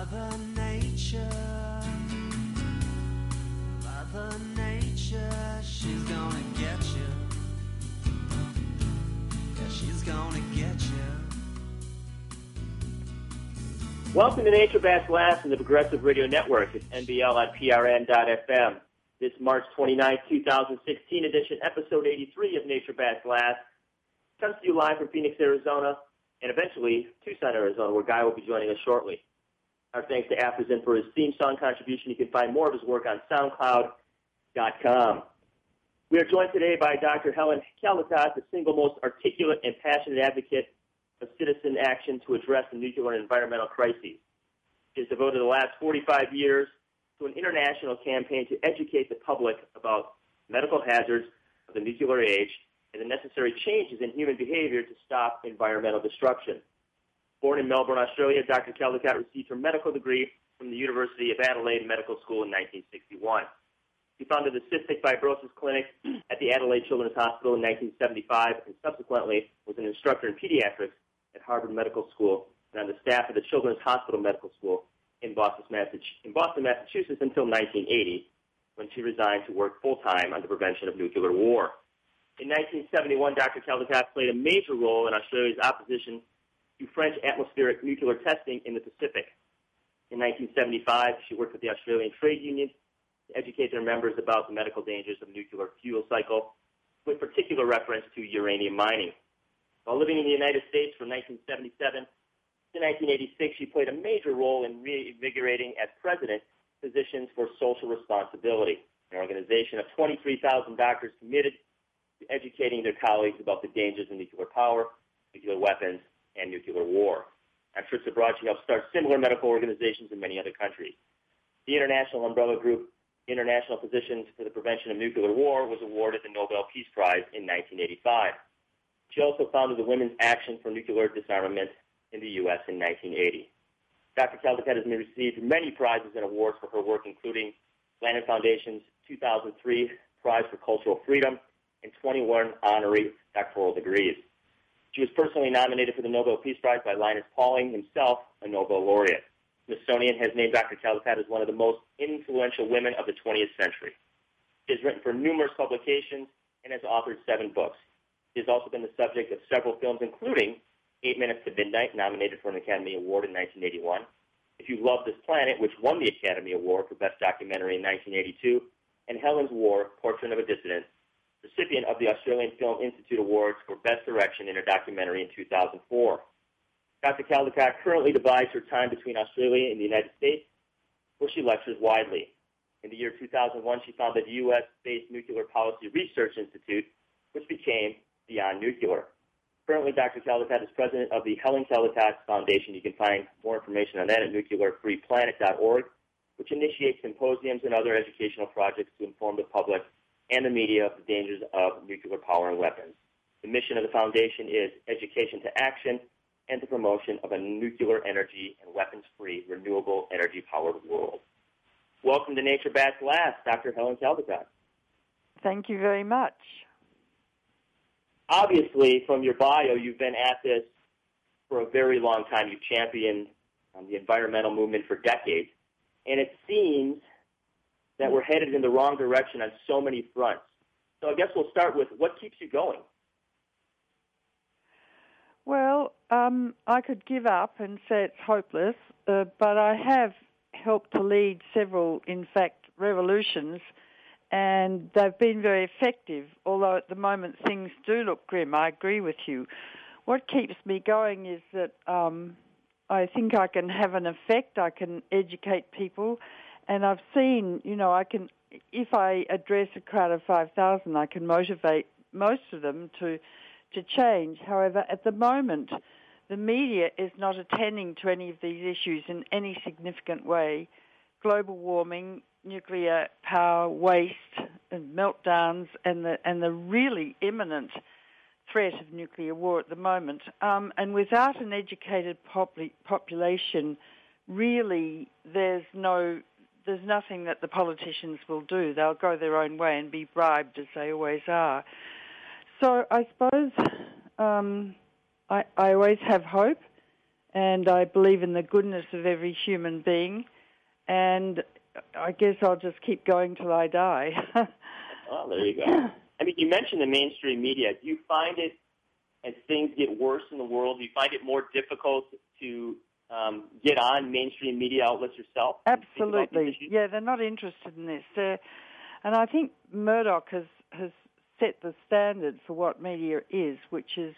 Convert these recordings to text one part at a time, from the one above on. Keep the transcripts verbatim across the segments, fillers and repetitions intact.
Mother Nature, Mother Nature, she's gonna get you. Yeah, she's gonna get you. Welcome to Nature Bats Last on the Progressive Radio Network. It's N B L on P R N dot F M. This March twenty-ninth, twenty sixteen edition, episode eighty-three of Nature Bats Last, comes to you live from Phoenix, Arizona, and eventually Tucson, Arizona, where Guy will be joining us shortly. Our thanks to Afterzen for his theme song contribution. You can find more of his work on SoundCloud dot com. We are joined today by Doctor Helen Caldicott, the single most articulate and passionate advocate of citizen action to address the nuclear and environmental crises. She has devoted the last forty-five years to an international campaign to educate the public about medical hazards of the nuclear age and the necessary changes in human behavior to stop environmental destruction. Born in Melbourne, Australia, Doctor Caldicott received her medical degree from the University of Adelaide Medical School in nineteen sixty-one. She founded the Cystic Fibrosis Clinic at the Adelaide Children's Hospital in nineteen seventy-five and subsequently was an instructor in pediatrics at Harvard Medical School and on the staff of the Children's Hospital Medical School in Boston, Massachusetts until nineteen eighty, when she resigned to work full-time on the prevention of nuclear war. In nineteen seventy-one, Doctor Caldicott played a major role in Australia's opposition to French atmospheric nuclear testing in the Pacific. In nineteen seventy-five, she worked with the Australian trade unions to educate their members about the medical dangers of nuclear fuel cycle, with particular reference to uranium mining. While living in the United States from nineteen seventy-seven to nineteen eighty-six, she played a major role in reinvigorating, as president, Physicians for Social Responsibility, an organization of twenty-three thousand doctors committed to educating their colleagues about the dangers of nuclear power, nuclear weapons, and nuclear war. On trips abroad, she helped start similar medical organizations in many other countries. The international umbrella group, International Physicians for the Prevention of Nuclear War, was awarded the Nobel Peace Prize in nineteen eighty-five. She also founded the Women's Action for Nuclear Disarmament in the U S in nineteen eighty. Doctor Caldicott has received many prizes and awards for her work, including Landon Foundation's two thousand three Prize for Cultural Freedom and twenty-one honorary doctoral degrees. She was personally nominated for the Nobel Peace Prize by Linus Pauling, himself a Nobel laureate. Smithsonian has named Doctor Caldicott as one of the most influential women of the twentieth century. She has written for numerous publications and has authored seven books. She has also been the subject of several films, including Eight Minutes to Midnight, nominated for an Academy Award in nineteen eighty-one, If You Love This Planet, which won the Academy Award for Best Documentary in nineteen eighty-two, and Helen's War, Portrait of a Dissident, recipient of the Australian Film Institute Awards for Best Direction in a Documentary in two thousand four. Doctor Caldicott currently divides her time between Australia and the United States, where she lectures widely. In the year two thousand one, she founded the U S-based Nuclear Policy Research Institute, which became Beyond Nuclear. Currently, Doctor Caldicott is president of the Helen Caldicott Foundation. You can find more information on that at nuclear free planet dot org, which initiates symposiums and other educational projects to inform the public and the media of the dangers of nuclear power and weapons. The mission of the foundation is education to action and the promotion of a nuclear energy and weapons-free, renewable energy-powered world. Welcome to Nature Bats Last, Doctor Helen Caldicott. Thank you very much. Obviously, from your bio, you've been at this for a very long time. You've championed um, the environmental movement for decades. And it seems that we're headed in the wrong direction on so many fronts. So I guess we'll start with what keeps you going? Well, um, I could give up and say it's hopeless, uh, but I have helped to lead several, in fact, revolutions, and they've been very effective, although at the moment things do look grim. I agree with you. What keeps me going is that um, I think I can have an effect, I can educate people, and I've seen, you know, I can, if I address a crowd of five thousand, I can motivate most of them to, to change. However, at the moment, the media is not attending to any of these issues in any significant way. Global warming, nuclear power, waste, and meltdowns, and the and the really imminent threat of nuclear war at the moment. Um, and without an educated popul- population, really, there's no there's nothing that the politicians will do. They'll go their own way and be bribed, as they always are. So I suppose um, I, I always have hope, and I believe in the goodness of every human being, and I guess I'll just keep going till I die. Oh, there you go. I mean, you mentioned the mainstream media. Do you find it, as things get worse in the world, do you find it more difficult to um, get on mainstream media outlets yourself? Absolutely. Yeah, they're not interested in this. They're, and I think Murdoch has, has set the standard for what media is, which is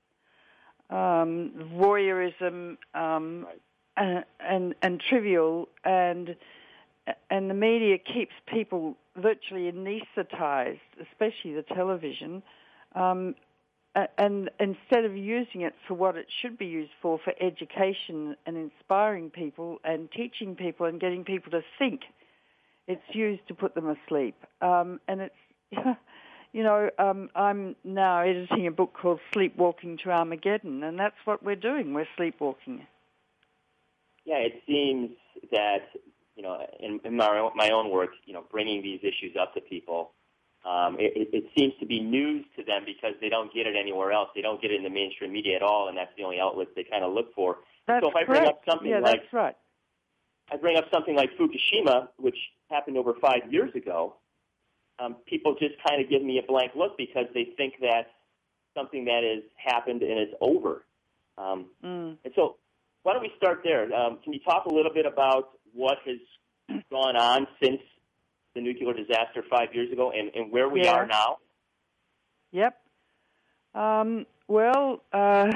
um, voyeurism um, right. and, and, and trivial, and and the media keeps people virtually anaesthetized, especially the television, um, and instead of using it for what it should be used for, for education and inspiring people and teaching people and getting people to think, it's used to put them asleep. Um, and it's, you know, um, I'm now editing a book called Sleepwalking to Armageddon, and that's what we're doing. We're sleepwalking. Yeah, it seems that, you know, in, in my, own, my own work, you know, bringing these issues up to people, um, it, it seems to be news to them because they don't get it anywhere else. They don't get it in the mainstream media at all, and that's the only outlet they kind of look for. That's so if I correct. bring up something yeah, like, that's right. I bring up something like Fukushima, which happened over five years ago, um, people just kind of give me a blank look because they think that's something that has happened and it's over. Um, mm. And so why don't we start there? Um, can you talk a little bit about what has gone on since the nuclear disaster five years ago and, and where we yeah. are now? Yep. Um, well, uh,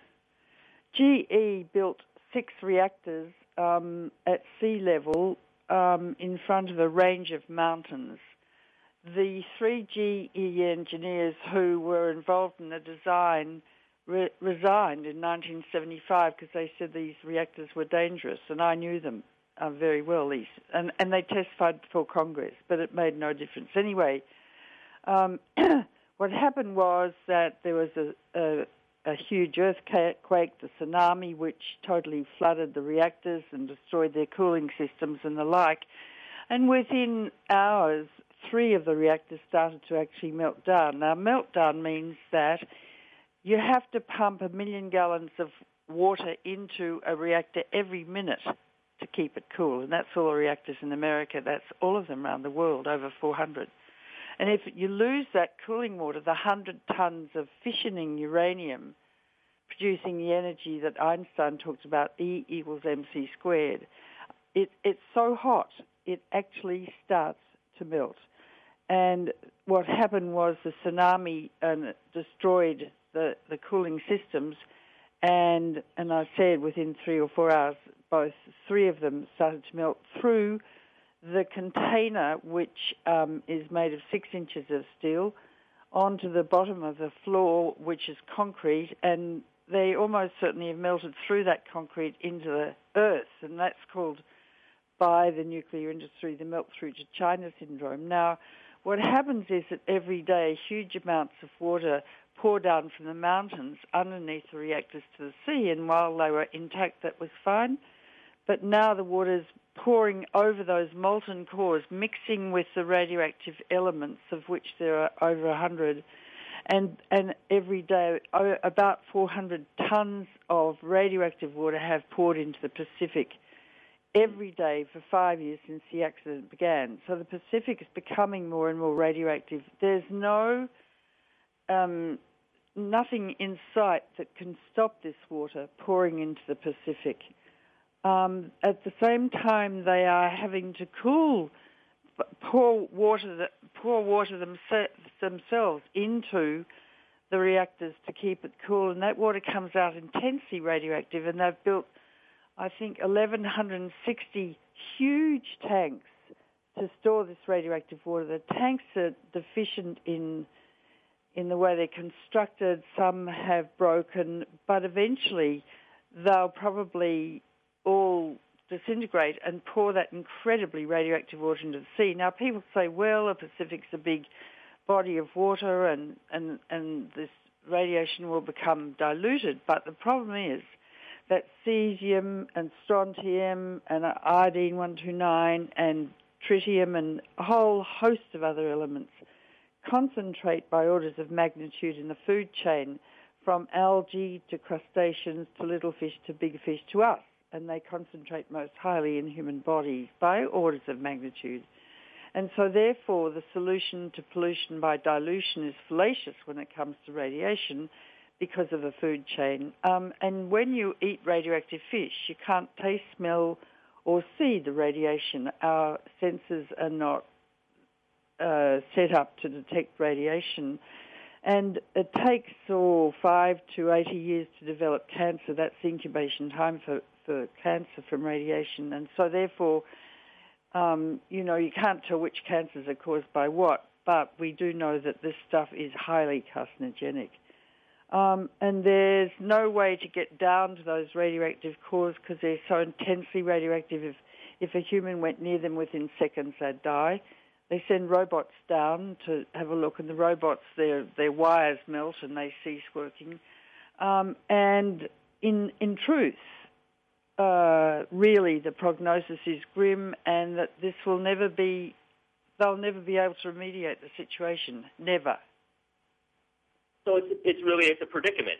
G E built six reactors um, at sea level um, in front of a range of mountains. The three G E engineers who were involved in the design re- resigned in nineteen seventy-five because they said these reactors were dangerous, and I knew them uh, very well, these, and, and they testified before Congress, but it made no difference. Anyway, um, what happened was that there was a, a, a huge earthquake, the tsunami, which totally flooded the reactors and destroyed their cooling systems and the like, and within hours, three of the reactors started to actually melt down. Now, meltdown means that you have to pump a million gallons of water into a reactor every minute to keep it cool. And that's all the reactors in America. That's all of them around the world, over four hundred. And if you lose that cooling water, the one hundred tons of fissioning uranium producing the energy that Einstein talked about, E equals mc squared, it, it's so hot, it actually starts to melt. And what happened was the tsunami uh, destroyed the, the cooling systems, and and I said within three or four hours, both three of them started to melt through the container, which um, is made of six inches of steel, onto the bottom of the floor, which is concrete, and they almost certainly have melted through that concrete into the earth, and that's called, by the nuclear industry, the melt-through to China syndrome. Now, what happens is that every day huge amounts of water pour down from the mountains underneath the reactors to the sea, and while they were intact, that was fine. But now the water's pouring over those molten cores, mixing with the radioactive elements, of which there are over one hundred, and, and every day about four hundred tons of radioactive water have poured into the Pacific every day for five years since the accident began. So the Pacific is becoming more and more radioactive. There's no, um, nothing in sight that can stop this water pouring into the Pacific. Um, at the same time, they are having to cool, pour water, pour water themse- themselves into the reactors to keep it cool, and that water comes out intensely radioactive, and they've built, I think, eleven sixty huge tanks to store this radioactive water. The tanks are deficient in in the way they're constructed. Some have broken, but eventually they'll probably all disintegrate and pour that incredibly radioactive water into the sea. Now, people say, well, the Pacific's a big body of water and, and, and this radiation will become diluted, but the problem is that cesium and strontium and iodine one twenty-nine and tritium and a whole host of other elements concentrate by orders of magnitude in the food chain from algae to crustaceans to little fish to big fish to us, and they concentrate most highly in human bodies by orders of magnitude. And so therefore the solution to pollution by dilution is fallacious when it comes to radiation because of the food chain. Um, and when you eat radioactive fish, you can't taste, smell, or see the radiation. Our senses are not uh, set up to detect radiation. And it takes oh, five to eighty years to develop cancer. That's the incubation time for, for cancer from radiation. And so therefore, um, you know, you can't tell which cancers are caused by what, but we do know that this stuff is highly carcinogenic. Um, and there's no way to get down to those radioactive cores because they're so intensely radioactive. If, if a human went near them within seconds, they'd die. They send robots down to have a look, and the robots, their their wires melt and they cease working. Um, and in in truth, uh, really, the prognosis is grim, and that this will never be. They'll never be able to remediate the situation. Never. So it's it's really it's a predicament.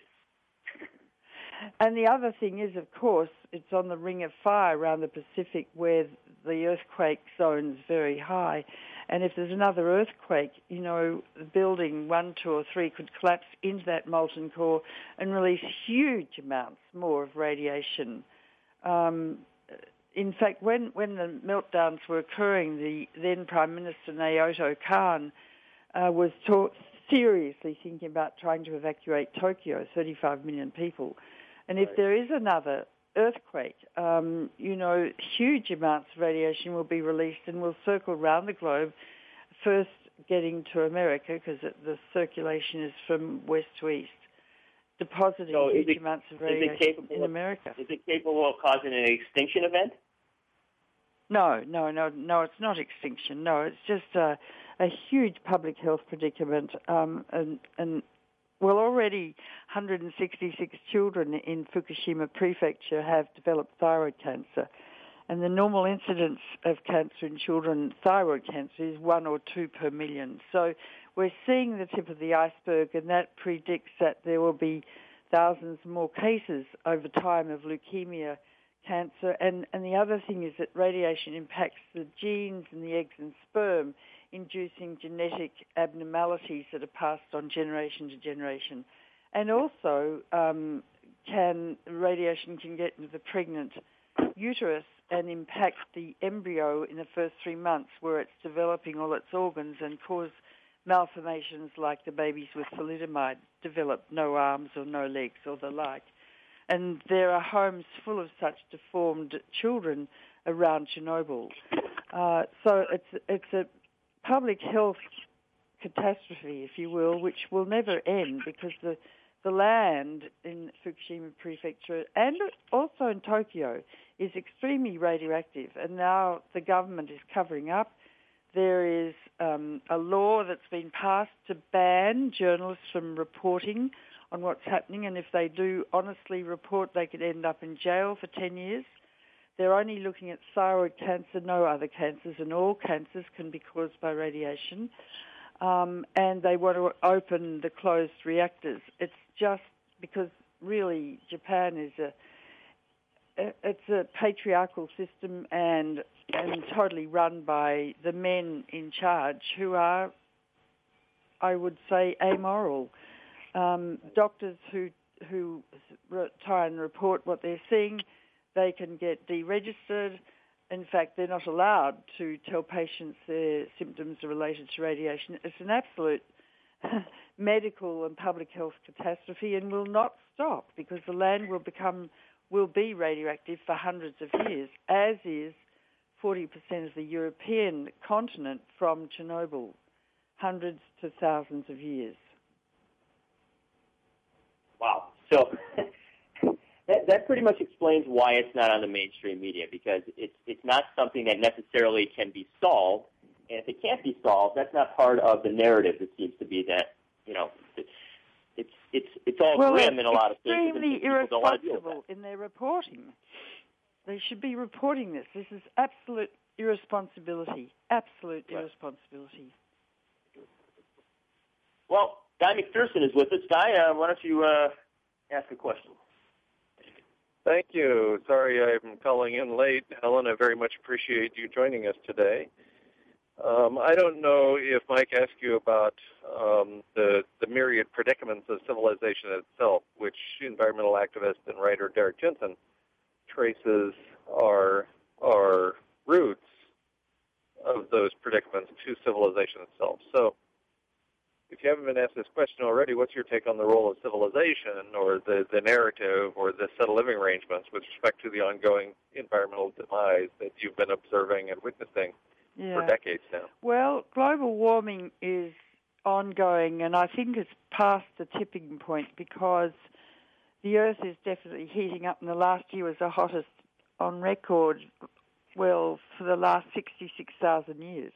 And the other thing is, of course, it's on the Ring of Fire around the Pacific where the earthquake zone's very high. And if there's another earthquake, you know, the building one, two, or three could collapse into that molten core and release huge amounts more of radiation. Um, in fact, when, when the meltdowns were occurring, the then Prime Minister Naoto Kan uh, was taught seriously thinking about trying to evacuate Tokyo, thirty-five million people. And if there is another earthquake, um, you know, huge amounts of radiation will be released and will circle around the globe, first getting to America because the circulation is from west to east, depositing so huge it, amounts of radiation in of, America. Is it capable of causing an extinction event? No, no, no, no, it's not extinction. No, it's just a, a huge public health predicament, um, and, and well, already one hundred sixty-six children in Fukushima Prefecture have developed thyroid cancer. And the normal incidence of cancer in children, thyroid cancer, is one or two per million. So we're seeing the tip of the iceberg, and that predicts that there will be thousands more cases over time of leukemia, cancer. And, and the other thing is that radiation impacts the genes in the eggs and sperm, inducing genetic abnormalities that are passed on generation to generation. And also, um, can radiation can get into the pregnant uterus and impact the embryo in the first three months where it's developing all its organs and cause malformations like the babies with thalidomide develop no arms or no legs or the like. And there are homes full of such deformed children around Chernobyl. Uh, so it's it's a public health catastrophe, if you will, which will never end because the the land in Fukushima Prefecture and also in Tokyo is extremely radioactive, and now the government is covering up. There is um, a law that's been passed to ban journalists from reporting on what's happening, and if they do honestly report, they could end up in jail for ten years. They're only looking at thyroid cancer, no other cancers, and all cancers can be caused by radiation. Um, and they want to open the closed reactors. It's just because really Japan is a it's a patriarchal system and and totally run by the men in charge who are, I would say, amoral. Um, doctors who who try and report what they're seeing, they can get deregistered. In fact, they're not allowed to tell patients their symptoms are related to radiation. It's an absolute medical and public health catastrophe and will not stop because the land will become will be radioactive for hundreds of years, as is forty percent of the European continent from Chernobyl, hundreds to thousands of years. Wow. So that, that pretty much explains why it's not on the mainstream media, because it's it's not something that necessarily can be solved. And if it can't be solved, that's not part of the narrative. It seems to be that, you know, it's it's it's, it's all well, grim in a lot of cases. Extremely irresponsible in in their reporting. They should be reporting this. This is absolute irresponsibility. Absolute right. irresponsibility. Well, Guy McPherson is with us. Guy, uh, why don't you uh, ask a question? Thank you. Sorry I'm calling in late, Helen. I very much appreciate you joining us today. Um, I don't know if Mike asked you about um, the, the myriad predicaments of civilization itself, which environmental activist and writer Derek Jensen traces our, our roots of those predicaments to civilization itself. So if you haven't been asked this question already, what's your take on the role of civilization or the, the narrative or the set of living arrangements with respect to the ongoing environmental demise that you've been observing and witnessing yeah. for decades now? Well, global warming is ongoing, and I think it's past the tipping point because the Earth is definitely heating up, and the last year was the hottest on record, well, for the last sixty-six thousand years.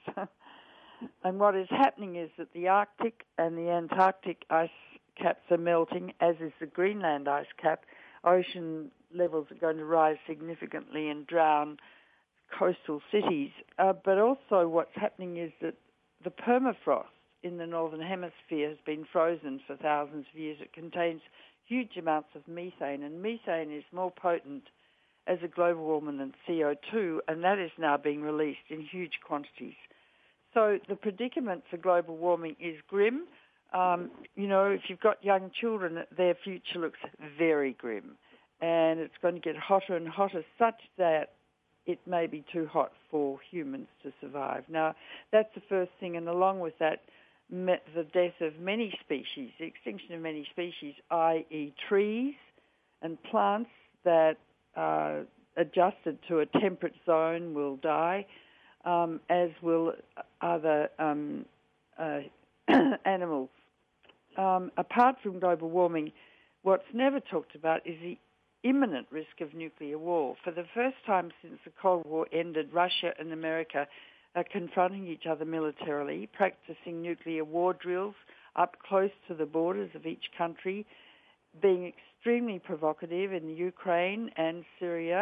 And what is happening is that the Arctic and the Antarctic ice caps are melting, as is the Greenland ice cap. Ocean levels are going to rise significantly and drown coastal cities. Uh, but also what's happening is that the permafrost in the Northern Hemisphere has been frozen for thousands of years. It contains huge amounts of methane, and methane is more potent as a global warmer than C O two, and that is now being released in huge quantities. So the predicament for global warming is grim. Um, you know, if you've got young children, their future looks very grim. And it's going to get hotter and hotter such that it may be too hot for humans to survive. Now, that's the first thing. And along with that, the death of many species, the extinction of many species, that is trees and plants that are adjusted to a temperate zone will die. Um, as will other um, uh, animals. Um, apart from global warming, what's never talked about is the imminent risk of nuclear war. For the first time since the Cold War ended, Russia and America are confronting each other militarily, practicing nuclear war drills up close to the borders of each country, being extremely provocative in Ukraine and Syria.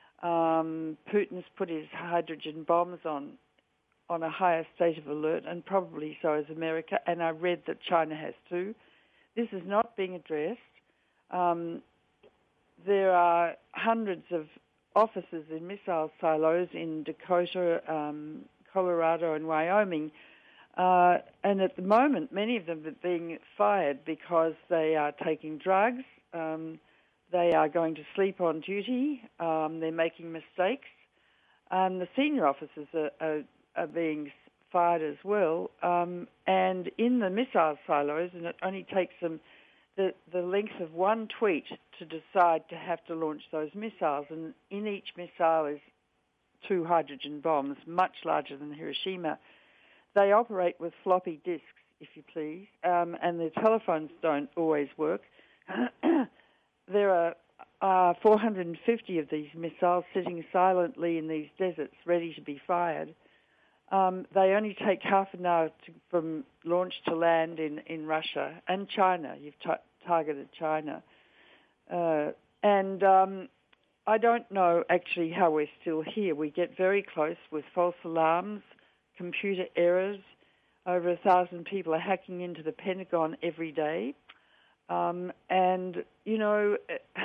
Um, Putin's put his hydrogen bombs on on a higher state of alert, and probably so has America, and I read that China has too. This is not being addressed. Um, there are hundreds of offices in missile silos in Dakota, um, Colorado, and Wyoming, uh, and at the moment many of them are being fired because they are taking drugs. Um, They are going to sleep on duty. Um, they're making mistakes. Um, the senior officers are, are, are being fired as well. Um, and in the missile silos, and it only takes them the, the length of one tweet to decide to have to launch those missiles. And in each missile is two hydrogen bombs, much larger than Hiroshima. They operate with floppy disks, if you please, um, and their telephones don't always work. There are uh, four hundred fifty of these missiles sitting silently in these deserts, ready to be fired. Um, they only take half an hour to, from launch to land in, in Russia and China. You've t- targeted China. Uh, and um, I don't know actually how we're still here. We get very close with false alarms, computer errors. Over a thousand people are hacking into the Pentagon every day. Um, and, you know,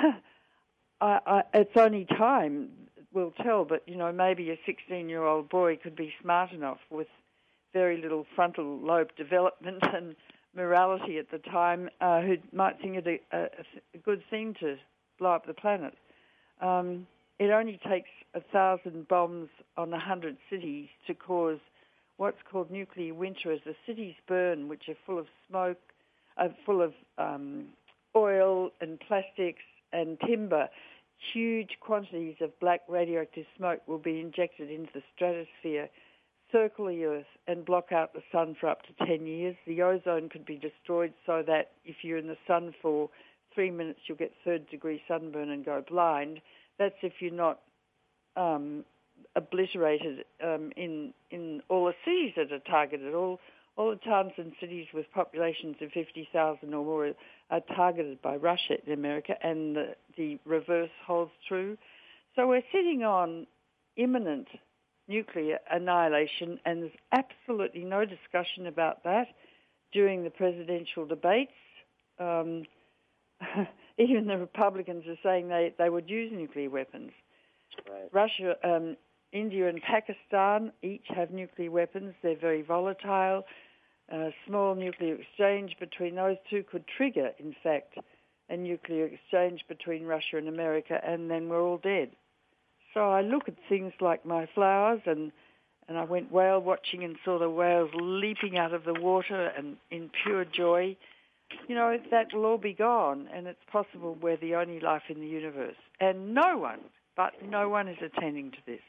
I, I, it's only time will tell, but, you know, maybe a sixteen-year-old boy could be smart enough with very little frontal lobe development and morality at the time uh, who might think it a, a, a good thing to blow up the planet. Um, it only takes a thousand bombs on a hundred cities to cause what's called nuclear winter, as the cities burn, which are full of smoke, Uh, full of um, oil and plastics and timber. Huge quantities of black radioactive smoke will be injected into the stratosphere, circle the Earth, and block out the sun for up to ten years. The ozone could be destroyed so that if you're in the sun for three minutes, you'll get third-degree sunburn and go blind. That's if you're not um, obliterated um, in in all the cities that are targeted. All All the towns and cities with populations of fifty thousand or more are targeted by Russia in America, and the, the reverse holds true. So we're sitting on imminent nuclear annihilation, and there's absolutely no discussion about that. during the presidential debates. Um, even the Republicans are saying they, they would use nuclear weapons. Right. Russia, um, India and Pakistan each have nuclear weapons. They're very volatile. A small nuclear exchange between those two could trigger, in fact, a nuclear exchange between Russia and America, and then we're all dead. So I look at things like my flowers, and, and I went whale watching and saw the whales leaping out of the water and in pure joy. You know, that will all be gone, and it's possible we're the only life in the universe. And no one, but no one is attending to this.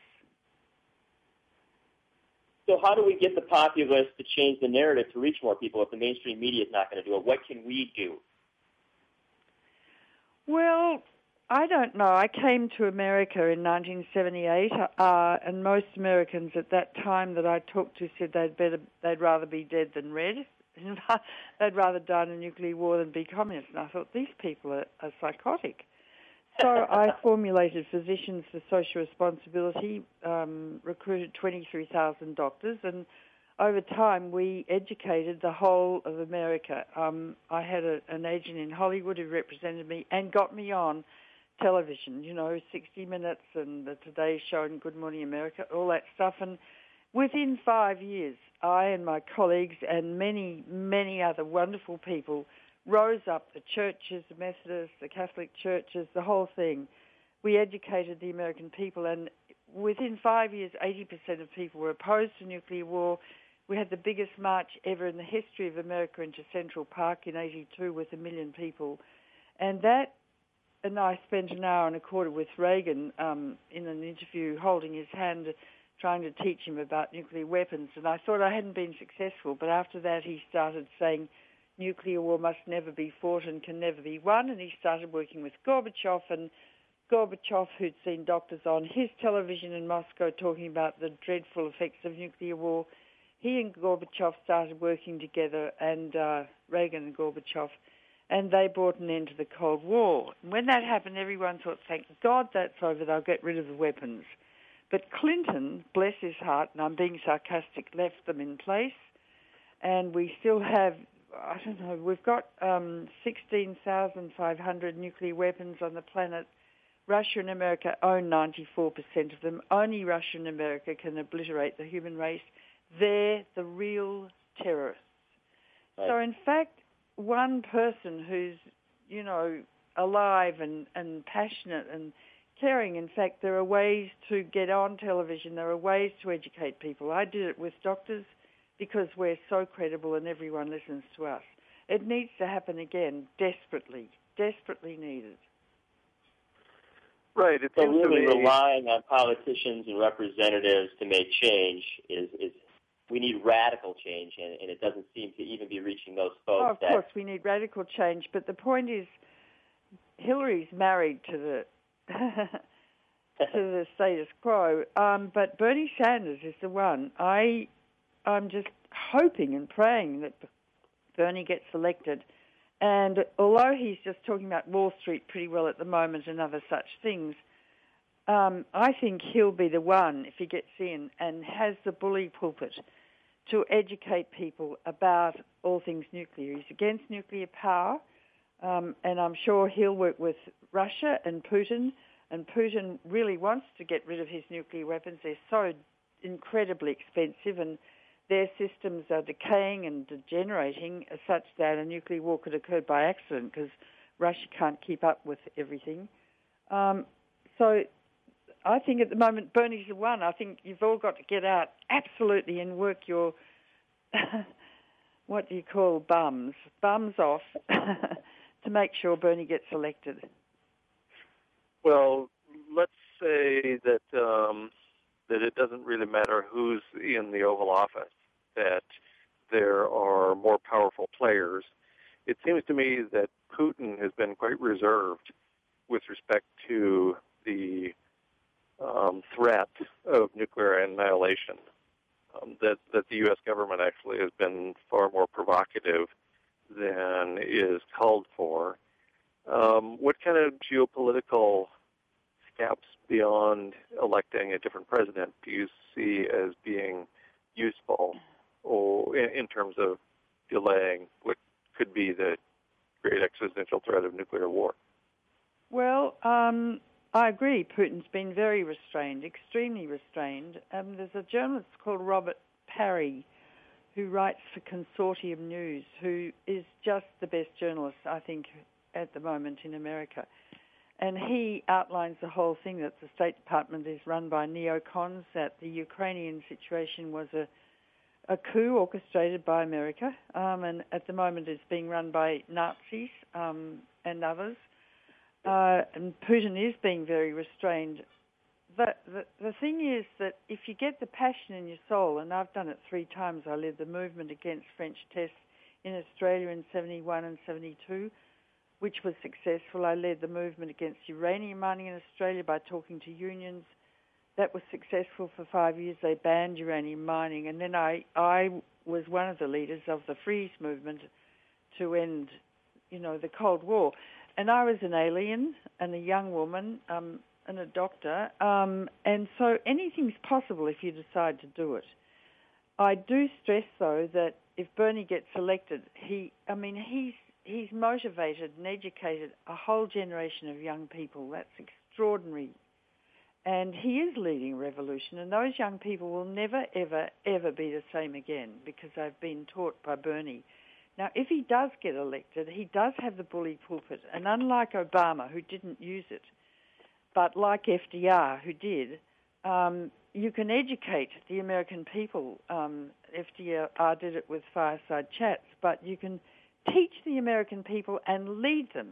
So how do we get the populace to change the narrative to reach more people if the mainstream media is not going to do it? What can we do? Well, I don't know. I came to America in nineteen seventy-eight, uh, and most Americans at that time that I talked to said they'd better, they'd rather be dead than red. They'd rather die in a nuclear war than be communist. And I thought, these people are, are psychotic. So I formulated Physicians for Social Responsibility, um, recruited twenty-three thousand doctors, and over time we educated the whole of America. Um, I had a, an agent in Hollywood who represented me and got me on television, you know, sixty minutes and the Today Show and Good Morning America, all that stuff. And within five years, I and my colleagues and many, many other wonderful people rose up, the churches, the Methodists, the Catholic churches, the whole thing. We educated the American people, and within five years, eighty percent of people were opposed to nuclear war. We had the biggest march ever in the history of America into Central Park in eighty-two with a million people. And that, and I spent an hour and a quarter with Reagan um, in an interview holding his hand, trying to teach him about nuclear weapons. And I thought I hadn't been successful, but after that he started saying, nuclear war must never be fought and can never be won, and he started working with Gorbachev, and Gorbachev, who'd seen doctors on his television in Moscow talking about the dreadful effects of nuclear war, he and Gorbachev started working together, and uh, Reagan and Gorbachev, and they brought an end to the Cold War. And when that happened, everyone thought, thank God that's over, they'll get rid of the weapons. But Clinton, bless his heart, and I'm being sarcastic, left them in place, and we still have, I don't know, we've got um, sixteen thousand five hundred nuclear weapons on the planet. Russia and America own ninety-four percent of them. Only Russia and America can obliterate the human race. They're the real terrorists. Right. So in fact, one person who's, you know, alive and, and passionate and caring, in fact, there are ways to get on television. There are ways to educate people. I did it with doctors, because we're so credible and everyone listens to us. It needs to happen again, desperately, desperately needed. Right. It so seems really to me relying on politicians and representatives to make change is, is we need radical change, and, and it doesn't seem to even be reaching those folks. Oh, of that course, we need radical change, but the point is Hillary's married to the to the status quo, um, but Bernie Sanders is the one. I... I'm just hoping and praying that Bernie gets elected. And although he's just talking about Wall Street pretty well at the moment and other such things, um, I think he'll be the one, if he gets in and has the bully pulpit, to educate people about all things nuclear. He's against nuclear power, um, and I'm sure he'll work with Russia and Putin, and Putin really wants to get rid of his nuclear weapons. They're so incredibly expensive, and their systems are decaying and degenerating such that a nuclear war could occur by accident because Russia can't keep up with everything. Um, so I think at the moment Bernie's the one. I think you've all got to get out absolutely and work your, what do you call bums, bums off to make sure Bernie gets elected. Well, let's say that... Um that it doesn't really matter who's in the Oval Office, that there are more powerful players. It seems to me that Putin has been quite reserved with respect to the um, threat of nuclear annihilation, um, that, that the U S government actually has been far more provocative than is called for. Um, what kind of geopolitical steps beyond electing a different president do you see as being useful or in, in terms of delaying what could be the great existential threat of nuclear war? Well, um, I agree. Putin's been very restrained, extremely restrained. Um, there's a journalist called Robert Parry who writes for Consortium News, who is just the best journalist, I think, at the moment in America. And he outlines the whole thing, that the State Department is run by neocons, that the Ukrainian situation was a, a coup orchestrated by America, um, and at the moment it's being run by Nazis um, and others. Uh, and Putin is being very restrained. The, the, the thing is that if you get the passion in your soul, and I've done it three times, I led the movement against French tests in Australia in seventy-one and seventy-two, which was successful. I led the movement against uranium mining in Australia by talking to unions. That was successful for five years. They banned uranium mining. And then I, I was one of the leaders of the Freeze movement to end, you know, the Cold War. And I was an alien and a young woman um, and a doctor. Um, and so anything's possible if you decide to do it. I do stress, though, that if Bernie gets elected, he, I mean, he's he's motivated and educated a whole generation of young people. That's extraordinary. And he is leading a revolution, and those young people will never, ever, ever be the same again because they've been taught by Bernie. Now, if he does get elected, he does have the bully pulpit, and unlike Obama, who didn't use it, but like F D R, who did, um, you can educate the American people. Um, F D R did it with fireside chats, but you can teach the American people and lead them.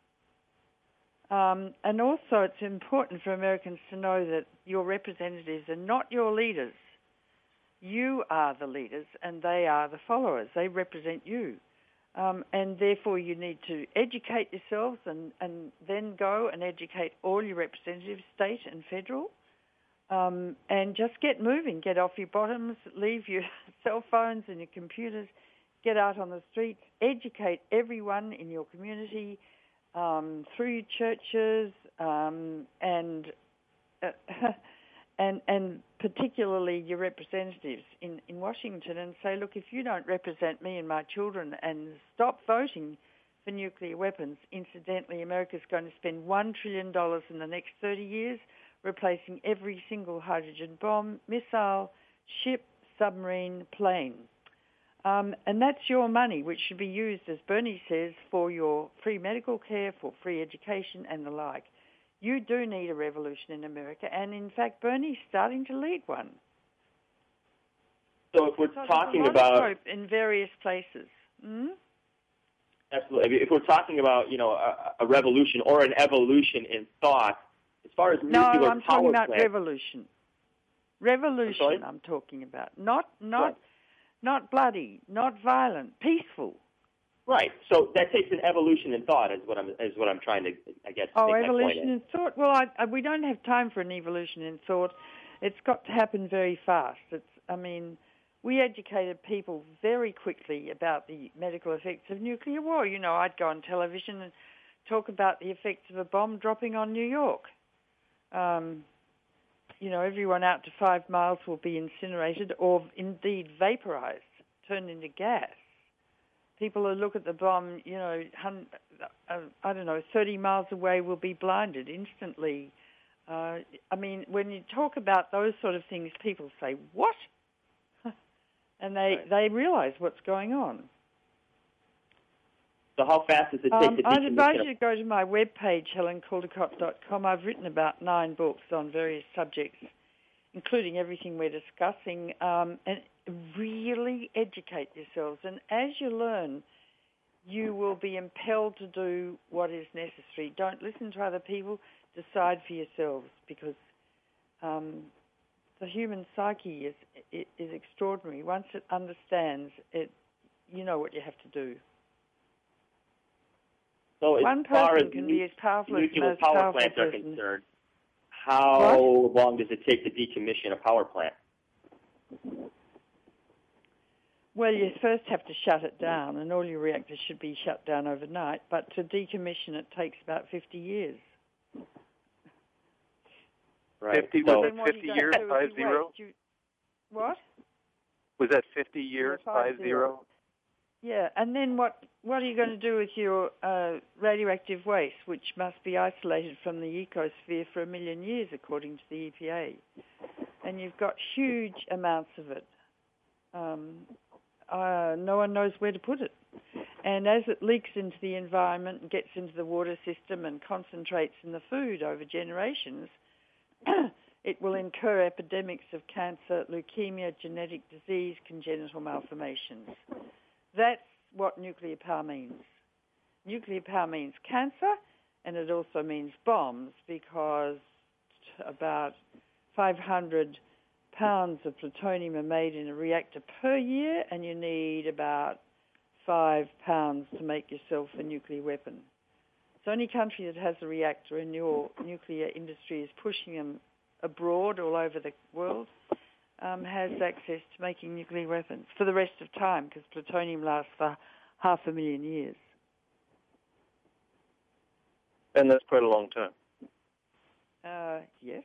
Um, and also it's important for Americans to know that your representatives are not your leaders. You are the leaders and they are the followers. They represent you. Um, and therefore you need to educate yourselves and, and then go and educate all your representatives, state and federal, um, and just get moving. Get off your bottoms, leave your cell phones and your computers, get out on the streets, educate everyone in your community, um, through your churches, um, and uh, and and particularly your representatives in, in Washington, and say, look, if you don't represent me and my children and stop voting for nuclear weapons, incidentally, America's going to spend one trillion dollars in the next thirty years replacing every single hydrogen bomb, missile, ship, submarine, plane. Um, and that's your money, which should be used, as Bernie says, for your free medical care, for free education and the like. You do need a revolution in America, and in fact, Bernie's starting to lead one. So if we're so talking there's a lot about... of hope in various places. Mm? Absolutely. If we're talking about, you know, a, a revolution or an evolution in thought, as far as No, nuclear I'm power talking about plants... revolution. Revolution, I'm, I'm talking about. Not, not... Right. Not bloody, not violent, peaceful. Right. So that takes an evolution in thought, is what I'm is what I'm trying to, I guess. Oh, make evolution my in thought. Well, I, I, we don't have time for an evolution in thought. It's got to happen very fast. It's. I mean, we educated people very quickly about the medical effects of nuclear war. You know, I'd go on television and talk about the effects of a bomb dropping on New York. Um, You know, everyone out to five miles will be incinerated or indeed vaporized, turned into gas. People who look at the bomb, you know, uh, I don't know, thirty miles away will be blinded instantly. Uh, I mean, when you talk about those sort of things, people say, what? And they, right. they realize what's going on. So how fast does it take um, to I'd advise decommission? you to go to my webpage, helen caldicott dot com. I've written about nine books on various subjects, including everything we're discussing, um, and really educate yourselves. And as you learn, you will be impelled to do what is necessary. Don't listen to other people. Decide for yourselves, because um, the human psyche is, is extraordinary. Once it understands it, you know what you have to do. So as One far person as can be as powerful as the nuclear most power powerful plants are person. concerned, how What? long does it take to decommission a power plant? Well, you first have to shut it down, and all your reactors should be shut down overnight. But to decommission it takes about fifty years. Right. fifty, so, was it fifty years, five zero? You, what? Was that fifty years, Yeah, five five zero? Yeah, and then what, what are you going to do with your uh, radioactive waste, which must be isolated from the ecosphere for a million years, according to the E P A? And you've got huge amounts of it. Um, uh, no one knows where to put it. And as it leaks into the environment and gets into the water system and concentrates in the food over generations, it will incur epidemics of cancer, leukemia, genetic disease, congenital malformations. That's what nuclear power means. Nuclear power means cancer, and it also means bombs, because about five hundred pounds of plutonium are made in a reactor per year, and you need about five pounds to make yourself a nuclear weapon. So any country that has a reactor in your nuclear industry is pushing them abroad all over the world, um, has access to making nuclear weapons for the rest of time, because plutonium lasts for half a million years. And that's quite a long time. Uh, yes.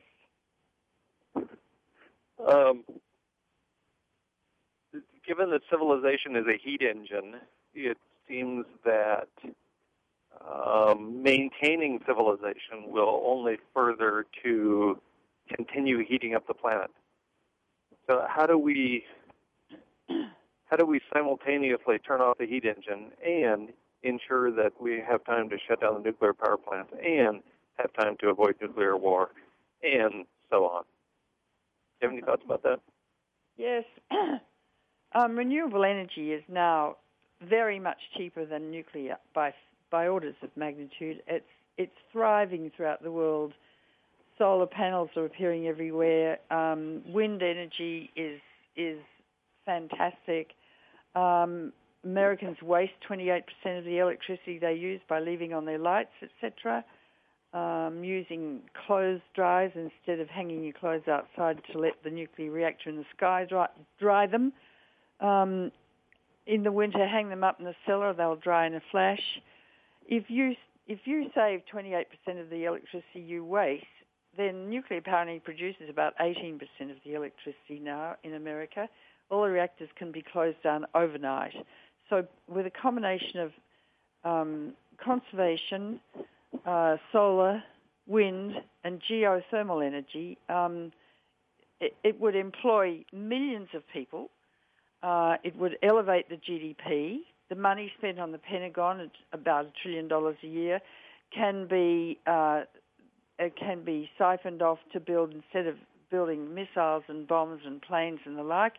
Um, given that civilization is a heat engine, it seems that um, maintaining civilization will only further to continue heating up the planet. So how do we how do we simultaneously turn off the heat engine and ensure that we have time to shut down the nuclear power plant and have time to avoid nuclear war and so on? Do you have any thoughts about that? Yes. um, renewable energy is now very much cheaper than nuclear by by orders of magnitude. It's it's thriving throughout the world. Solar panels are appearing everywhere. Um, wind energy is is fantastic. Um, Americans waste twenty-eight percent of the electricity they use by leaving on their lights, et cetera. Um, using clothes dryers instead of hanging your clothes outside to let the nuclear reactor in the sky dry, dry them. Um, in the winter, hang them up in the cellar; they'll dry in a flash. If you if you save twenty-eight percent of the electricity you waste, then nuclear power only produces about eighteen percent of the electricity now in America. All the reactors can be closed down overnight. So with a combination of um, conservation, uh, solar, wind, and geothermal energy, um, it, it would employ millions of people. Uh, it would elevate the G D P. The money spent on the Pentagon, at about a trillion dollars a year, can be uh, it can be siphoned off to build, instead of building missiles and bombs and planes and the like,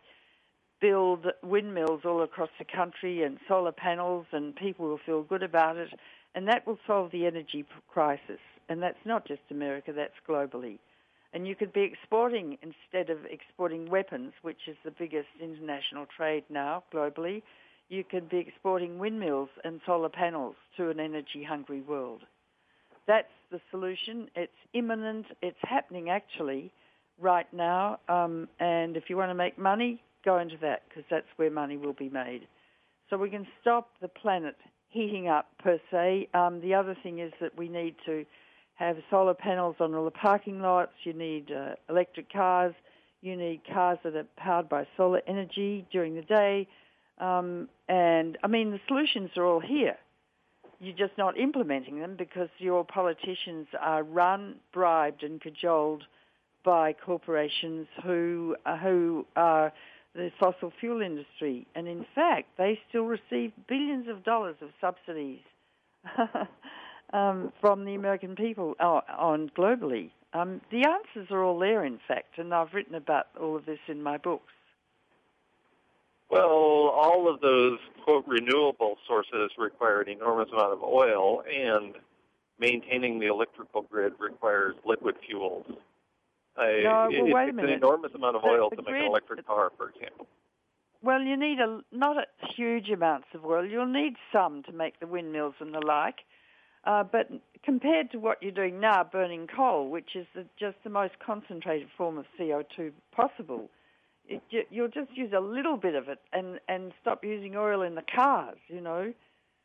build windmills all across the country and solar panels, and people will feel good about it. And that will solve the energy crisis. And that's not just America, that's globally. And you could be exporting, instead of exporting weapons, which is the biggest international trade now globally, you could be exporting windmills and solar panels to an energy-hungry world. That's the solution. It's imminent. It's happening, actually, right now. Um, and if you want to make money, go into that, because that's where money will be made. So we can stop the planet heating up, per se. Um, the other thing is that we need to have solar panels on all the parking lots. You need uh, electric cars. You need cars that are powered by solar energy during the day. Um, and, I mean, the solutions are all here. You're just not implementing them because your politicians are run, bribed, and cajoled by corporations who uh, who are the fossil fuel industry. And in fact, they still receive billions of dollars of subsidies um, from the American people uh, on globally. Um, the answers are all there, in fact, and I've written about all of this in my books. Well, all of those, quote, renewable sources require an enormous amount of oil, and maintaining the electrical grid requires liquid fuels. I, no, well, it, wait a it's minute. an enormous amount of oil the, to the make grid, an electric car, for example. Well, you need a, not a huge amounts of oil. You'll need some to make the windmills and the like. Uh, but compared to what you're doing now, burning coal, which is the, just the most concentrated form of C O two possible, it, you, you'll just use a little bit of it and, and stop using oil in the cars, you know.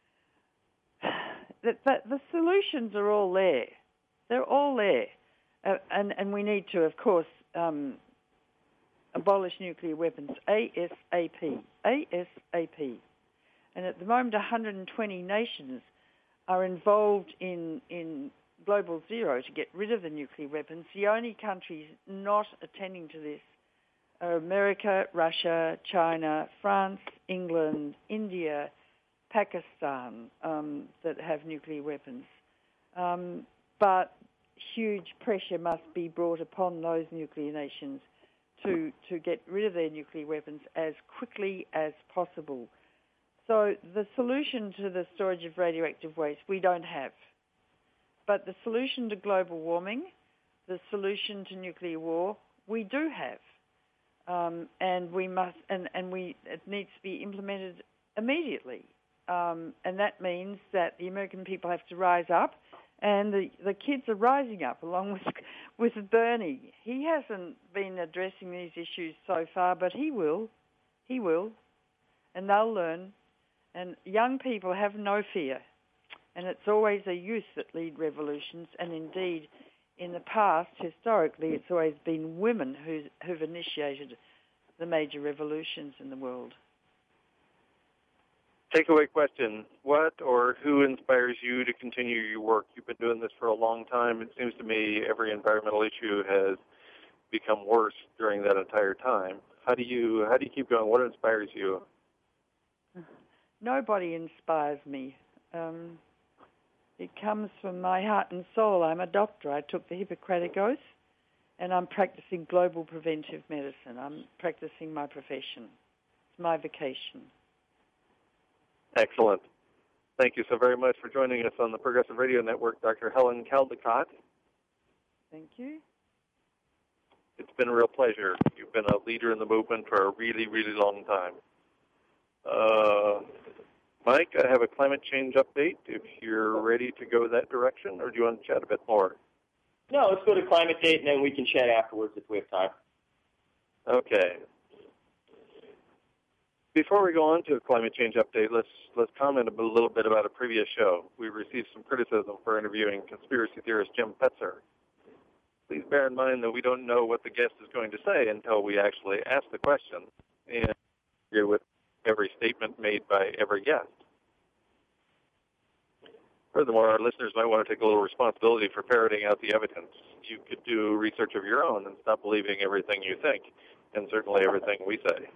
The, the, the solutions are all there. They're all there. Uh, and, and we need to, of course, um, abolish nuclear weapons ASAP. ASAP. And at the moment, one hundred twenty nations are involved in, in Global Zero to get rid of the nuclear weapons. The only countries not attending to this are America, Russia, China, France, England, India, Pakistan, um, that have nuclear weapons. Um, but huge pressure must be brought upon those nuclear nations to, to get rid of their nuclear weapons as quickly as possible. So the solution to the storage of radioactive waste we don't have. But the solution to global warming, the solution to nuclear war, we do have. Um, and we must, and, and we, it needs to be implemented immediately. Um, and that means that the American people have to rise up, and the, the kids are rising up along with, with Bernie. He hasn't been addressing these issues so far, but he will. He will. And they'll learn. And young people have no fear. And it's always the youth that lead revolutions, and indeed, in the past, historically, it's always been women who, who've initiated the major revolutions in the world. Takeaway question. What or who inspires you to continue your work? You've been doing this for a long time. It seems to me every environmental issue has become worse during that entire time. How do you, how do you keep going? What inspires you? Nobody inspires me. Um, It comes from my heart and soul. I'm a doctor. I took the Hippocratic Oath, and I'm practicing global preventive medicine. I'm practicing my profession. It's my vocation. Excellent. Thank you so very much for joining us on the Progressive Radio Network, Doctor Helen Caldicott. Thank you. It's been a real pleasure. You've been a leader in the movement for a really, really long time. Uh... Mike, I have a climate change update if you're ready to go that direction, or do you want to chat a bit more? No, let's go to climate date, and then we can chat afterwards if we have time. Okay. Before we go on to a climate change update, let's let's comment a little bit about a previous show. We received some criticism for interviewing conspiracy theorist Jim Fetzer. Please bear in mind that we don't know what the guest is going to say until we actually ask the question and agree with every statement made by every guest. Furthermore, our listeners might want to take a little responsibility for ferreting out the evidence. You could do research of your own and stop believing everything you think, and certainly everything we say.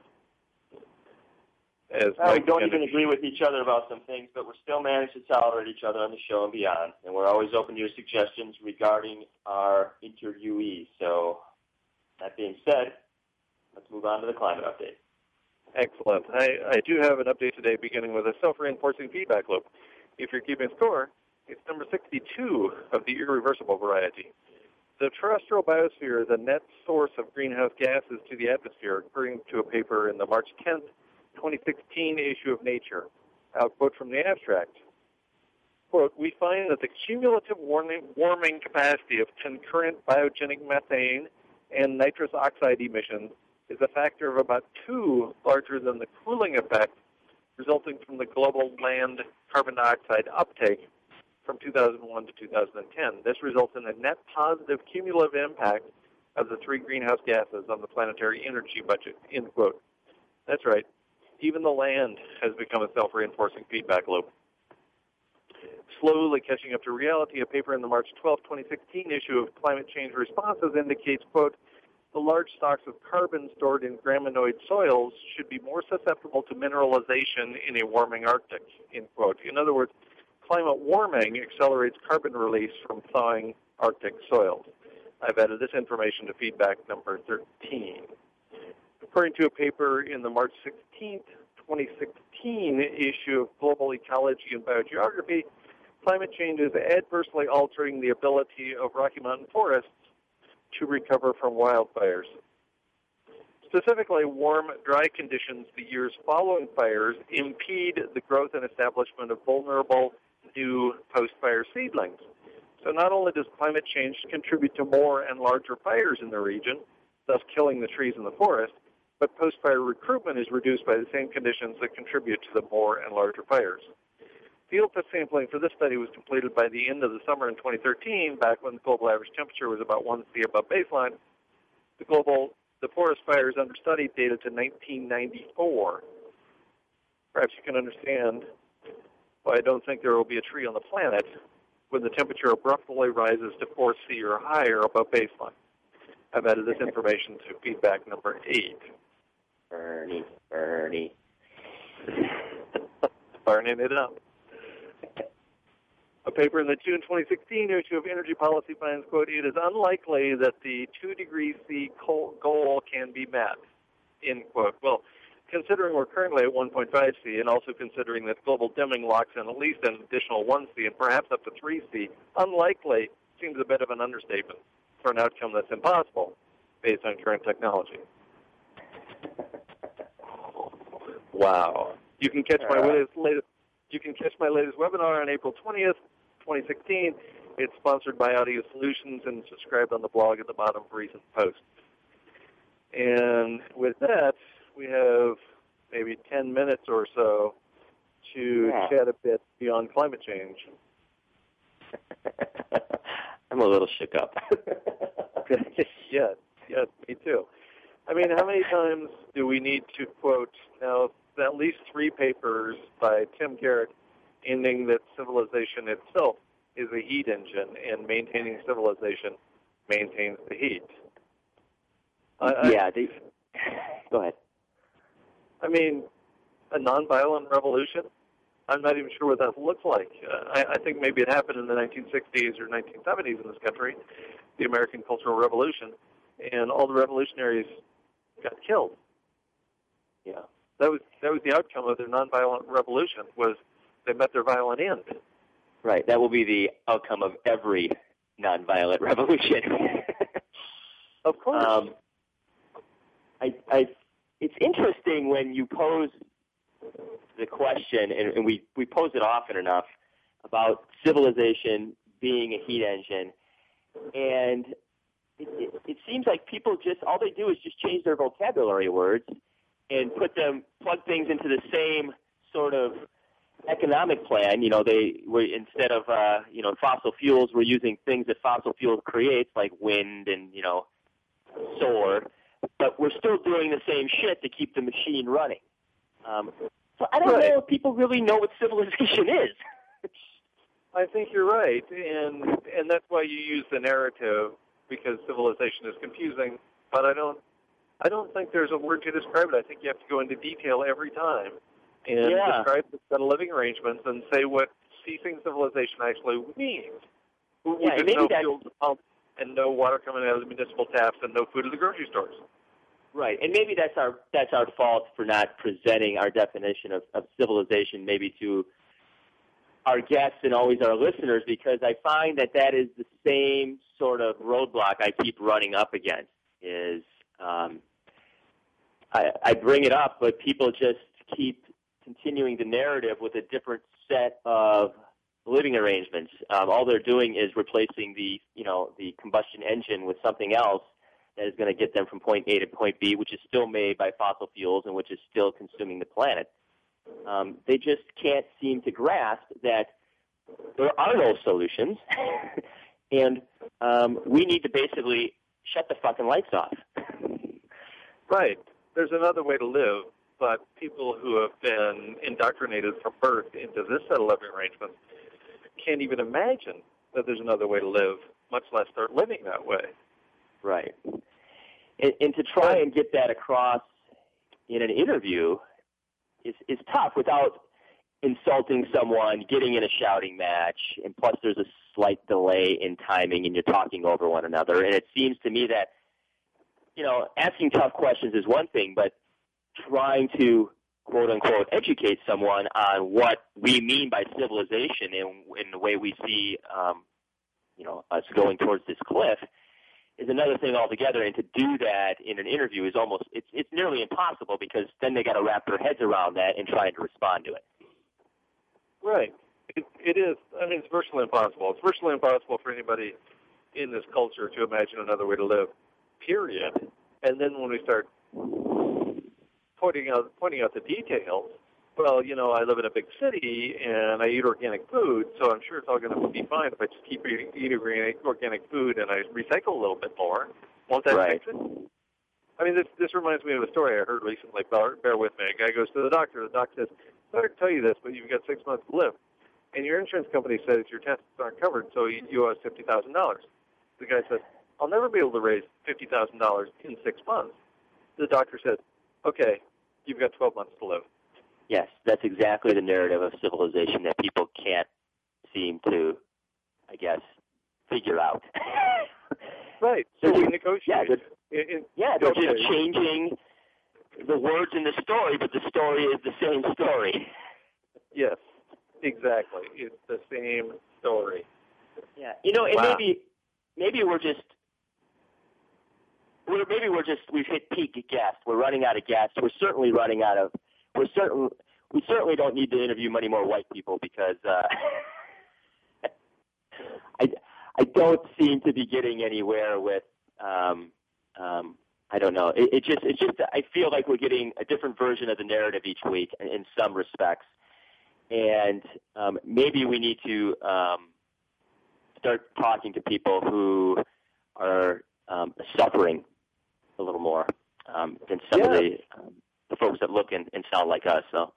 As well, we don't even agree with each other about some things, but we still manage to tolerate each other on the show and beyond. And we're always open to your suggestions regarding our interviewees. So that being said, let's move on to the climate update. Excellent. I, I do have an update today beginning with a self-reinforcing feedback loop. If you're keeping score, it's number sixty-two of the irreversible variety. The terrestrial biosphere is a net source of greenhouse gases to the atmosphere, according to a paper in the March tenth, twenty sixteen issue of Nature. I'll quote from the abstract. Quote, we find that the cumulative warming, warming capacity of concurrent biogenic methane and nitrous oxide emissions is a factor of about two larger than the cooling effect resulting from the global land carbon dioxide uptake from two thousand one to two thousand ten. This results in a net positive cumulative impact of the three greenhouse gases on the planetary energy budget, end quote. That's right. Even the land has become a self-reinforcing feedback loop. Slowly catching up to reality, a paper in the March twelfth, twenty sixteen issue of Climate Change Responses indicates, quote, the large stocks of carbon stored in graminoid soils should be more susceptible to mineralization in a warming Arctic, end quote. In other words, climate warming accelerates carbon release from thawing Arctic soils. I've added this information to feedback number thirteen. According to a paper in the March sixteenth, twenty sixteen issue of Global Ecology and Biogeography, climate change is adversely altering the ability of Rocky Mountain forests to recover from wildfires. Specifically, warm, dry conditions the years following fires impede the growth and establishment of vulnerable new post-fire seedlings. So not only does climate change contribute to more and larger fires in the region, thus killing the trees in the forest, but post-fire recruitment is reduced by the same conditions that contribute to the more and larger fires. Field test sampling for this study was completed by the end of the summer in twenty thirteen, back when the global average temperature was about one C above baseline. The global, the forest fires under study dated to nineteen ninety-four. perhaps you can understand why I don't think there will be a tree on the planet when the temperature abruptly rises to four C or higher above baseline. I've added this information to feedback number eight. Bernie, Bernie. Burning it up. A paper in the June twenty sixteen issue of Energy Policy finds, quote, it is unlikely that the two degrees C goal can be met, end quote. Well, considering we're currently at one point five C and also considering that global dimming locks in at least an additional one C and perhaps up to three C, unlikely seems a bit of an understatement for an outcome that's impossible based on current technology. Wow. You can catch my latest, latest you can catch my latest webinar on April twentieth, twenty sixteen. It's sponsored by Audio Solutions and subscribed on the blog at the bottom of recent posts. And with that, we have maybe ten minutes or so to yeah. chat a bit beyond climate change. I'm a little shook up. yes, yes, me too. I mean, how many times do we need to quote now at least three papers by Tim Garrett ending that civilization itself is a heat engine and maintaining civilization maintains the heat? I, yeah, they, go ahead. I mean, a nonviolent revolution? I'm not even sure what that looks like. Uh, I, I think maybe it happened in the nineteen sixties or nineteen seventies in this country, the American Cultural Revolution, and all the revolutionaries got killed. Yeah. That was that was the outcome of their nonviolent revolution, was they met their violent end. Right. That will be the outcome of every nonviolent revolution. Of course. Um, I, I, it's interesting when you pose the question, and, and we, we pose it often enough, about civilization being a heat engine, and it, it, it seems like people just, all they do is just change their vocabulary words and put them, plug things into the same sort of economic plan. You know, they we, instead of uh, you know fossil fuels, we're using things that fossil fuels creates, like wind and you know solar, but we're still doing the same shit to keep the machine running. Um, so I don't right. know if people really know what civilization is. I think you're right, and and that's why you use the narrative, because civilization is confusing. But I don't. I don't think there's a word to describe it. I think you have to go into detail every time and yeah. describe the set of living arrangements and say what ceasing civilization actually means. We Yeah, just maybe no that's... fuel to pump and no water coming out of the municipal taps and no food at the grocery stores. Right, and maybe that's our that's our fault for not presenting our definition of, of civilization maybe to our guests and always our listeners, because I find that that is the same sort of roadblock I keep running up against. Is um, I, I bring it up, but people just keep continuing the narrative with a different set of living arrangements. Um, all they're doing is replacing the, you know, the combustion engine with something else that is going to get them from point A to point B, which is still made by fossil fuels and which is still consuming the planet. Um, they just can't seem to grasp that there are no solutions, and um, we need to basically shut the fucking lights off. Right. There's another way to live, but people who have been indoctrinated from birth into this set of living arrangements can't even imagine that there's another way to live, much less start living that way. Right. And, and to try and get that across in an interview is, is tough without insulting someone, getting in a shouting match, and plus there's a slight delay in timing and you're talking over one another. And it seems to me that, you know, asking tough questions is one thing, but trying to, quote-unquote, educate someone on what we mean by civilization and in the way we see, um, you know, us going towards this cliff is another thing altogether. And to do that in an interview is almost, it's, it's nearly impossible, because then they got to wrap their heads around that and trying to respond to it. Right. It, it is. I mean, it's virtually impossible. It's virtually impossible for anybody in this culture to imagine another way to live, period. And then when we start pointing out pointing out the details, well, you know, I live in a big city and I eat organic food, so I'm sure it's all going to be fine if I just keep eating, eating organic food and I recycle a little bit more. Won't that Right. fix it? I mean, this this reminds me of a story I heard recently. Bear, bear with me. A guy goes to the doctor. The doctor says, sorry to tell you this, but you've got six months to live. And your insurance company says your tests aren't covered, so you, you owe us fifty thousand dollars. The guy says, I'll never be able to raise fifty thousand dollars in six months. The doctor says, okay, you've got twelve months to live. Yes, that's exactly the narrative of civilization that people can't seem to, I guess, figure out. Right. So we negotiate. Yeah, they're, in, in, yeah, they're okay. just changing the words in the story, but the story is the same story. Yes, exactly. It's the same story. Yeah, you know, and wow. maybe maybe we're just we're maybe we're just we've hit peak gas. We're running out of gas. We're certainly running out of. We're certain we certainly don't need to interview many more white people because uh, I I don't seem to be getting anywhere with. Um, um, I don't know. It, it just it's just I feel like we're getting a different version of the narrative each week in, in some respects, and um, maybe we need to um, start talking to people who are um, suffering a little more um, than some yeah. of the, um, the folks that look and, and sound like us. So.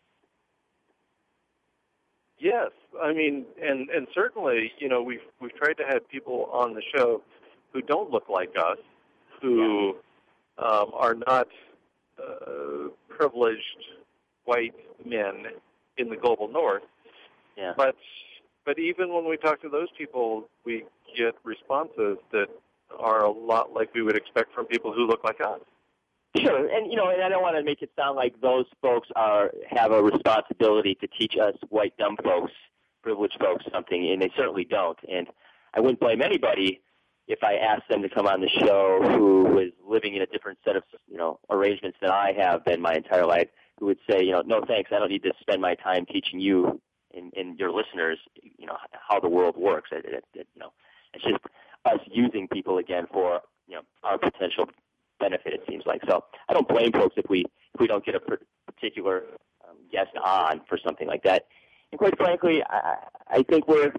Yes, I mean, and, and certainly, you know, we've we've tried to have people on the show who don't look like us, who yeah. um, are not uh, privileged white men in the global north. Yeah. But but even when we talk to those people, we get responses that are a lot like we would expect from people who look like us. Sure, and you know, and I don't want to make it sound like those folks are have a responsibility to teach us white dumb folks, privileged folks, something, and they certainly don't. And I wouldn't blame anybody if I asked them to come on the show who was living in a different set of you know arrangements than I have been my entire life, who would say, you know, no thanks, I don't need to spend my time teaching you and, and your listeners, you know, how the world works. It, it, it, you know, it's just us using people again for you know our potential benefit, it seems like. So I don't blame folks if we if we don't get a particular um, guest on for something like that. And quite frankly, I, I think we're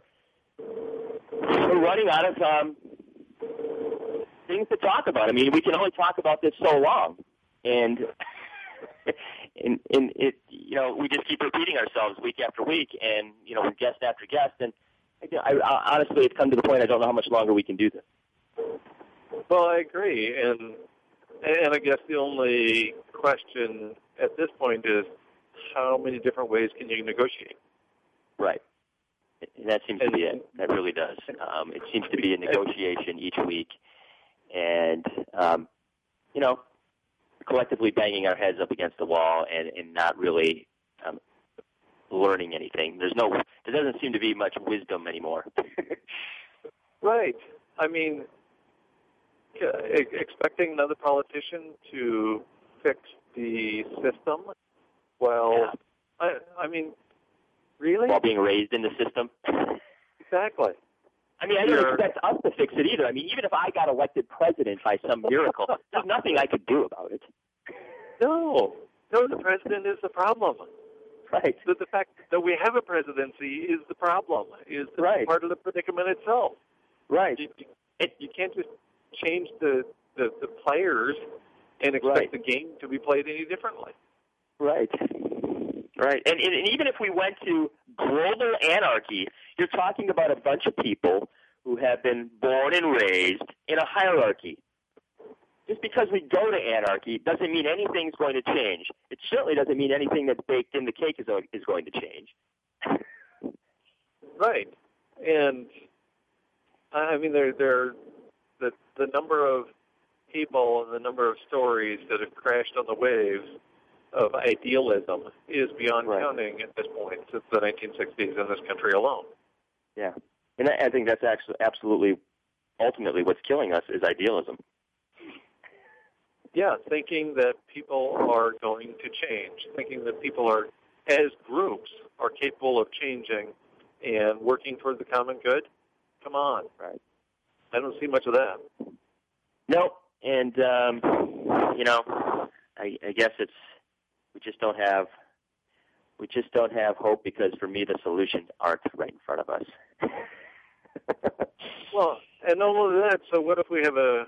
we're running out of um, things to talk about. I mean, we can only talk about this so long, and and, and it you know we just keep repeating ourselves week after week, and you know guest after guest. And I, I, honestly, it's come to the point I don't know how much longer we can do this. Well, I agree, and. And I guess the only question at this point is how many different ways can you negotiate? Right. And that seems to be it. That really does. Um, it seems to be a negotiation each week. And, um, you know, collectively banging our heads up against the wall and, and not really um, learning anything. There's no, there doesn't seem to be much wisdom anymore. Right. I mean, expecting another politician to fix the system, well, yeah. I, I mean, really? While being raised in the system? Exactly. I mean, I don't You're, expect us to fix it either. I mean, even if I got elected president by some miracle, there's nothing I could do about it. No. No, the president is the problem. Right. The, the fact that we have a presidency is the problem, is the right. part of the predicament itself. Right. You, it, you can't just change the, the, the players and expect right. the game to be played any differently. Right. Right. And, and, and even if we went to global anarchy, you're talking about a bunch of people who have been born and raised in a hierarchy. Just because we go to anarchy doesn't mean anything's going to change. It certainly doesn't mean anything that's baked in the cake is, is going to change. Right. And, I mean, there, there, the, the number of people and the number of stories that have crashed on the waves of idealism is beyond right. counting at this point since the nineteen sixties in this country alone. Yeah. And I, I think that's actually absolutely, ultimately, what's killing us is idealism. Yeah, thinking that people are going to change, thinking that people are, as groups, are capable of changing and working toward the common good. Come on. Right. I don't see much of that. Nope. And, um, you know, I, I guess it's, we just don't have, we just don't have hope because for me the solutions aren't right in front of us. Well, and not only that, so what if we have a,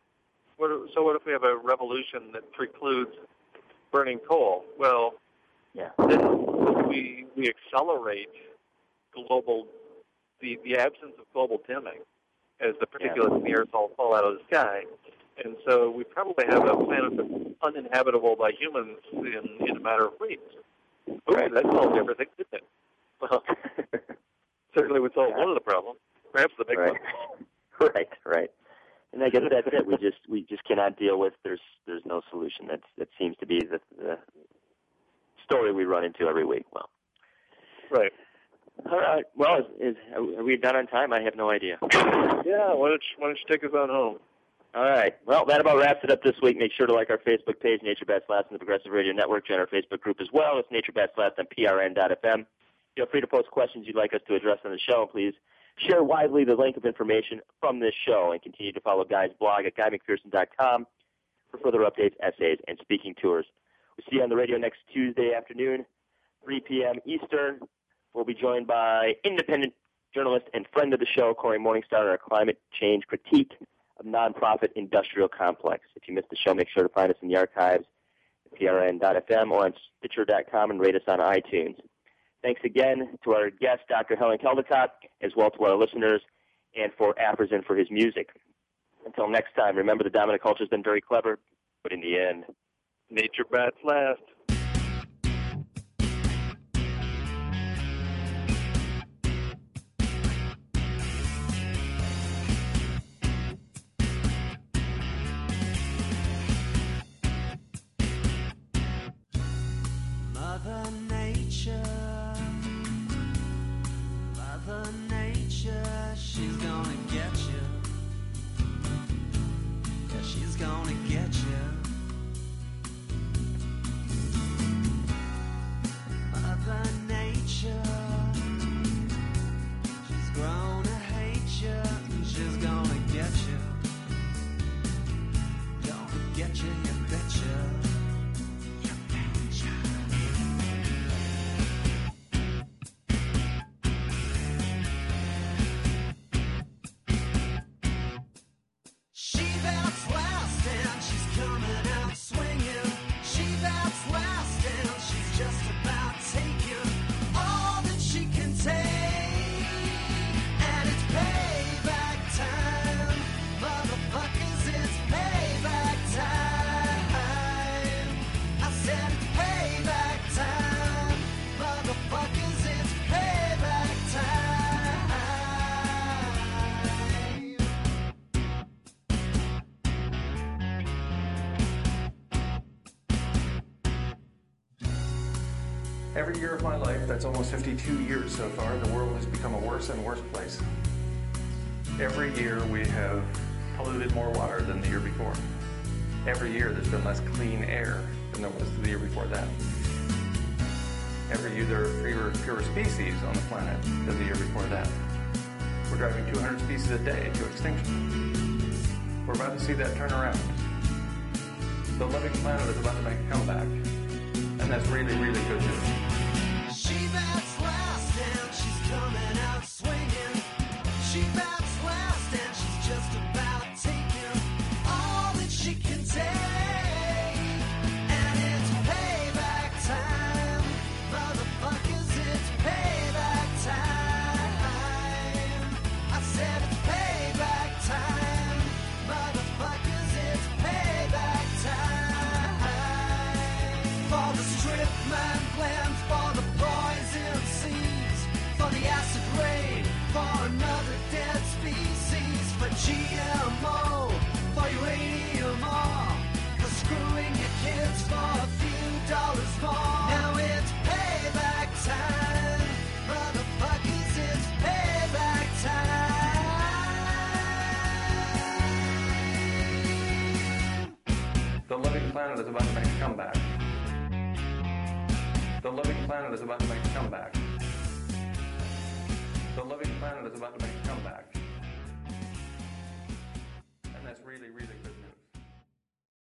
what, so what if we have a revolution that precludes burning coal? Well, Yeah. then we we accelerate global the the absence of global dimming as the particulates Yeah. in the aerosol fall out of the sky. And so we probably have a planet that's uninhabitable by humans in, in a matter of weeks. Ooh, Right. that solves everything, didn't it? Well, certainly would solve one of the problems, perhaps the big right. one. Right, right. And I guess that's it. We just we just cannot deal with. There's there's no solution. That's that seems to be the, the story we run into every week. Well, right. All right. Well, is, is are we done on time? I have no idea. Yeah. Why don't you, why don't you take us on home? All right. Well, that about wraps it up this week. Make sure to like our Facebook page, Nature Bats Last, and the Progressive Radio Network. Join our Facebook group as well. It's Nature Bats Last on P R N dot F M. Feel free to post questions you'd like us to address on the show. Please share widely the link of information from this show and continue to follow Guy's blog at guy mcpherson dot com for further updates, essays, and speaking tours. We'll see you on the radio next Tuesday afternoon, three p.m. Eastern. We'll be joined by independent journalist and friend of the show, Corey Morningstar, on our climate change critique of nonprofit industrial complex. If you missed the show, make sure to find us in the archives at P R N dot F M or on Stitcher dot com and rate us on iTunes. Thanks again to our guest, Doctor Helen Caldicott, as well to our listeners, and for Afrozen for his music. Until next time, remember the dominant culture's been very clever, but in the end, nature bats last. Mother Nature, Mother Nature, she's gonna get you. Yeah, she's gonna get you. Mother Nature, she's grown to hate you, and she's gonna get you. Gonna get you, you betcha. Every year of my life, that's almost fifty-two years so far, the world has become a worse and worse place. Every year we have polluted more water than the year before. Every year there's been less clean air than there was the year before that. Every year there are fewer, fewer species on the planet than the year before that. We're driving two hundred species a day to extinction. We're about to see that turn around. The living planet is about to make a comeback. And that's really, really good news. She bats last and she's coming out swinging. She bats last and she's just about taking all that she can take. And it's payback time. Motherfuckers, it's payback time. I said it's payback time. Motherfuckers, it's payback time. For the strip mine plans, for the poison seas, for the acid rain, for another dead species, for G M O, for uranium ore, for screwing your kids for a few dollars more. Now it's payback time, motherfuckers, it's payback time. The living planet is about to make a comeback. The living planet is about to make a comeback. The living planet is about to make a comeback. And that's really, really good news.